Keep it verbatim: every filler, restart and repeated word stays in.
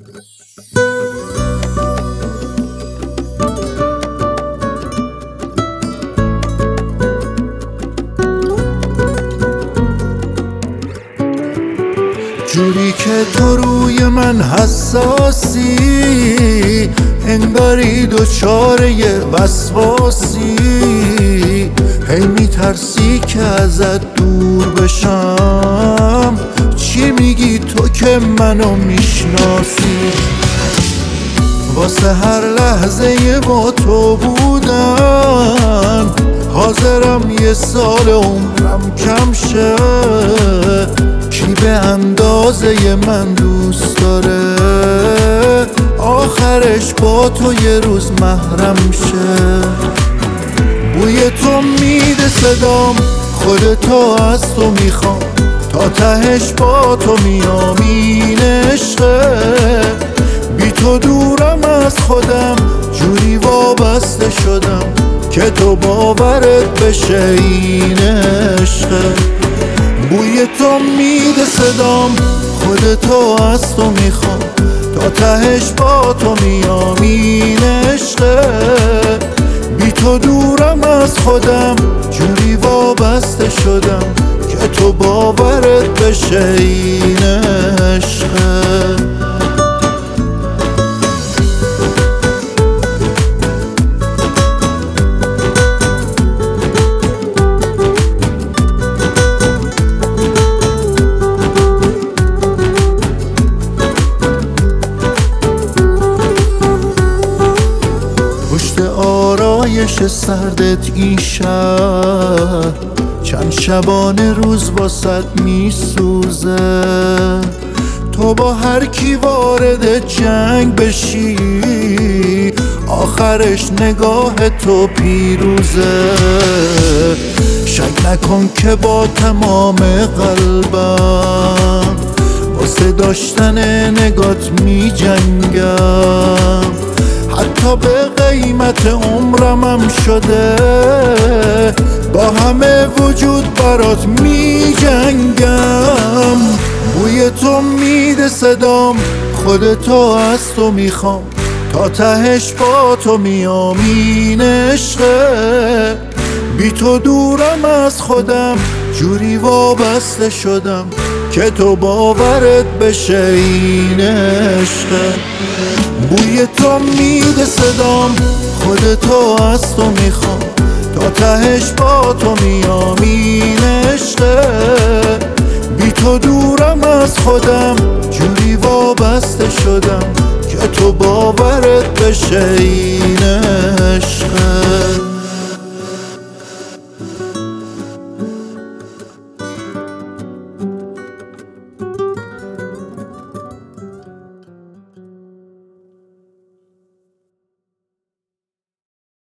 جوری که تو روی من حساسی، انگاری دوچاره وسواسی. هی میترسی که ازت دور بشم، چی میگی تو که منو میشناسی؟ واسه هر لحظه با تو بودن حاضرم یه سال عمرم کم شه. کی به اندازه من دوست داره آخرش با تو یه روز محرم شه؟ بوی تو میده صدام، خودتو از تو میخوام، تا تهش با تو میام این عشقه. بی تو دورم از خودم، جوری وابسته شدم که تو باورت بشه این عشقه. بوی تو میده صدام، خودتو از تو میخوام، تا تهش با تو میام این عشقه. بی تو دورم از خودم، جوری وابسته شدم که تو باورت بشه این عشقه. آرایش سردت این شهر چند شبانه روز واسط میسوزه. تو با هر کی وارد جنگ بشی آخرش نگاه تو پیروزه. شک نکن که با تمام قلبم واسه داشتن نگات می جنگم. حتی به قیمت عمرمم شده با همه وجود برات می جنگم. بوی تو میده صدام، خودتو از تو میخوام، تا تهش با تو میام این عشقه. بی تو دورم از خودم، جوری وابسته شدم که تو باورت بشه این عشقه. بوی تو میده صدام، خودتو از تو میخوام، تا تهش با تو میام این عشقه. بی تو دورم از خودم، جوری وابسته شدم که تو باورت بشه این عشقه.